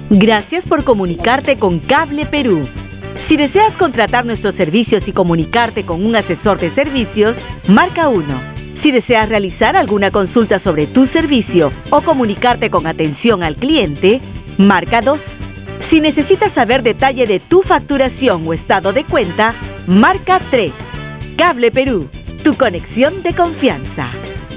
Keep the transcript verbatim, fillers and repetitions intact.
Gracias por comunicarte con Cable Perú. Si deseas contratar nuestros servicios y comunicarte con un asesor de servicios, marca uno. Si deseas realizar alguna consulta sobre tu servicio o comunicarte con atención al cliente, marca dos. Si necesitas saber detalle de tu facturación o estado de cuenta, marca tres. Cable Perú, tu conexión de confianza.